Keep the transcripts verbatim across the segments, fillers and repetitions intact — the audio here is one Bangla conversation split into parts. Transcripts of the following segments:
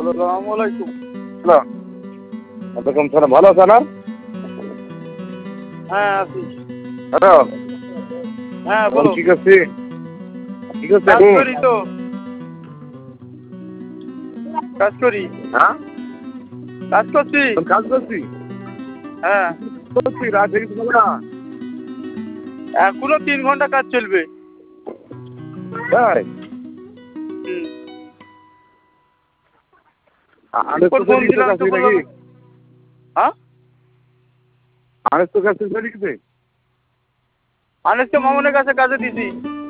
আসসালামু আলাইকুম। হ্যালো, ওয়ালাইকুম সালাম। ভালো আছেন? আর হ্যাঁ আছি। হ্যালো, হ্যাঁ এখন বলো। কি করছি? কি করছি কাজ এখন? করি তো, কাজ করি, হ্যাঁ, কাজ করছি। এখন কাজ করছি। হ্যাঁ, করছি রাত থেকে তো না। এখনো তিন ঘন্টা কাজ চলবে। তাই হুম। আনেস তো ফোন ফোন চলে গেছে দিলাম তো কাছে বললাম। নাকি? হ্যাঁ, আনেস তো কাছে চলে গেছে। আনেসকে মামুনের কাছে কাজে দিছি।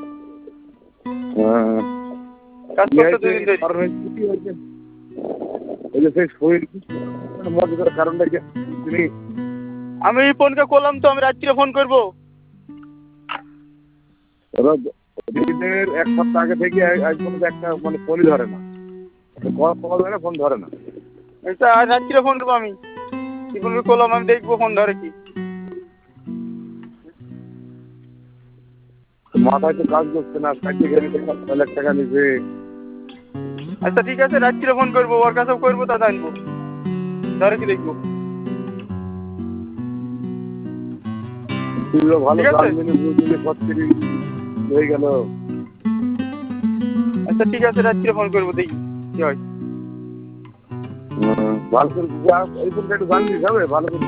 হ্যাঁ, কাজ কি করতে হয়েছে? দুদিন ধরে। কারণ হয়েছে কি হয়েছে? ওই যে সেই শরীর মজা করার কারণটা কি তুমি? আমি ফোনকে করলাম তো, আমি রাত্রিরে ফোন করবো। ওরা দিনের এক সপ্তাহ আগে থেকে আজ পর্যন্ত একটা মানে ফোনই ধরে না। কল কল ধরে না, ফোন ধরে না। এটা আজ রাত্রিরে ফোন করবো আমি। টিপুনকে করলাম, আমি দেখবো ফোন ধরে কি। মাথায় তো কাজ করছে না, কাজে গেলে তো সাত লাখ টাকা নিবে। আচ্ছা ঠিক আছে, রাত্রিরে ফোন করবো, ওর কাছেও করবো, তা জানবো ধরে কি দেখবো। তুইও ভালো ঠিক আছে, কাজ মেনে বুঝলি পত্রি হয়ে গেল। আচ্ছা ঠিক আছে, রাত্রিরে ফোন করবো, দেখি কি হয়। ভালো করে এই ফোনটা একটু জানবি, যাবে ভালো করে।